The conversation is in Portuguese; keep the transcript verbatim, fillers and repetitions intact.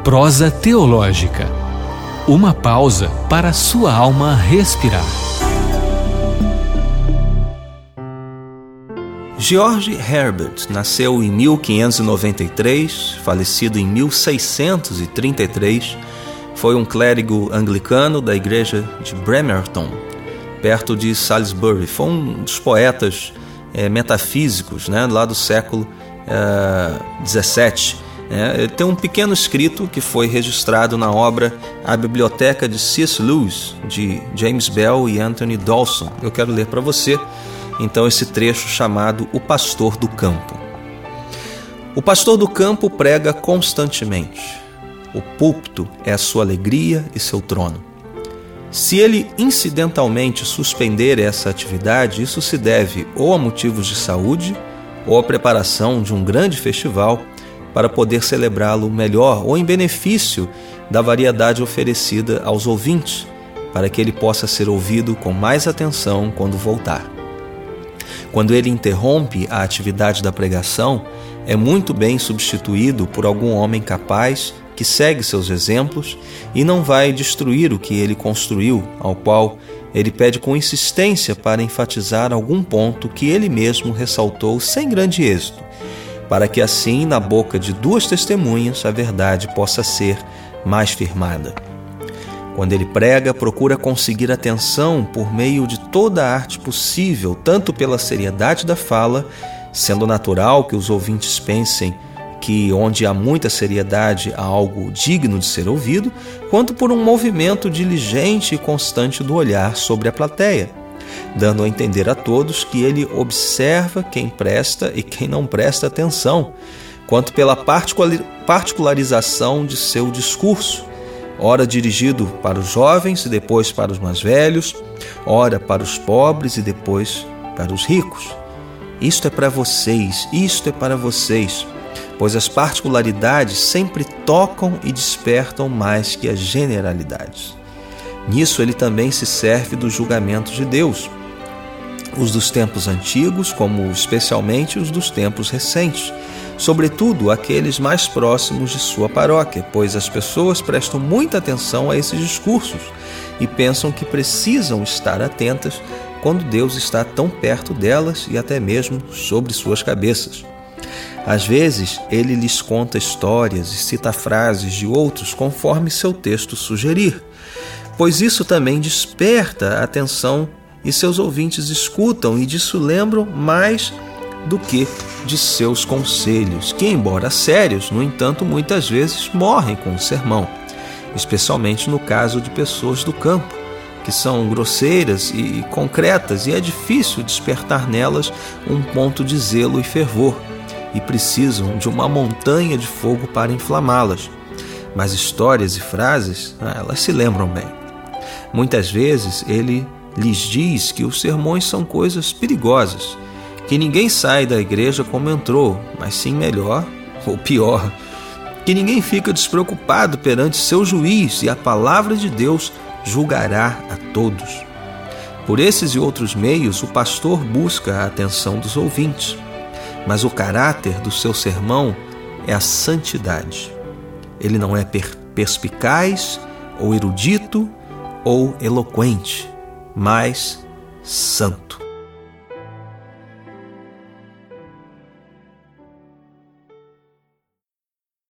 Prosa teológica. Uma pausa para a sua alma respirar. George Herbert nasceu em mil quinhentos e noventa e três, falecido em mil seiscentos e trinta e três. Foi um clérigo anglicano da igreja de Bremerton, perto de Salisbury. Foi um dos poetas é, metafísicos, né, lá do século dezessete. É, tem um pequeno escrito que foi registrado na obra A Biblioteca de C S Lewis, de James Bell e Anthony Dawson. Eu quero ler para você, então, esse trecho chamado O Pastor do Campo. O pastor do campo prega constantemente. O púlpito é a sua alegria e seu trono. Se ele incidentalmente suspender essa atividade, isso se deve ou a motivos de saúde, ou à preparação de um grande festival para poder celebrá-lo melhor, ou em benefício da variedade oferecida aos ouvintes, para que ele possa ser ouvido com mais atenção quando voltar. Quando ele interrompe a atividade da pregação, é muito bem substituído por algum homem capaz que segue seus exemplos e não vai destruir o que ele construiu, ao qual ele pede com insistência para enfatizar algum ponto que ele mesmo ressaltou sem grande êxito, para que assim, na boca de duas testemunhas, a verdade possa ser mais firmada. Quando ele prega, procura conseguir atenção por meio de toda a arte possível, tanto pela seriedade da fala, sendo natural que os ouvintes pensem que onde há muita seriedade há algo digno de ser ouvido, quanto por um movimento diligente e constante do olhar sobre a plateia, dando a entender a todos que ele observa quem presta e quem não presta atenção, quanto pela particularização de seu discurso, ora dirigido para os jovens e depois para os mais velhos, ora para os pobres e depois para os ricos. Isto é para vocês, isto é para vocês, pois as particularidades sempre tocam e despertam mais que as generalidades. Nisso ele também se serve dos julgamentos de Deus, os dos tempos antigos, como especialmente os dos tempos recentes, sobretudo aqueles mais próximos de sua paróquia, pois as pessoas prestam muita atenção a esses discursos e pensam que precisam estar atentas quando Deus está tão perto delas e até mesmo sobre suas cabeças. Às vezes, ele lhes conta histórias e cita frases de outros conforme seu texto sugerir, pois isso também desperta a atenção e seus ouvintes escutam e disso lembram mais do que de seus conselhos, que, embora sérios, no entanto, muitas vezes morrem com o sermão, especialmente no caso de pessoas do campo, que são grosseiras e concretas e é difícil despertar nelas um ponto de zelo e fervor, e precisam de uma montanha de fogo para inflamá-las. Mas histórias e frases, elas se lembram bem. Muitas vezes ele lhes diz que os sermões são coisas perigosas, que ninguém sai da igreja como entrou, mas sim melhor ou pior, que ninguém fica despreocupado perante seu juiz e a palavra de Deus julgará a todos. Por esses e outros meios, o pastor busca a atenção dos ouvintes, mas o caráter do seu sermão é a santidade. Ele não é perspicaz ou erudito ou eloquente, mas santo.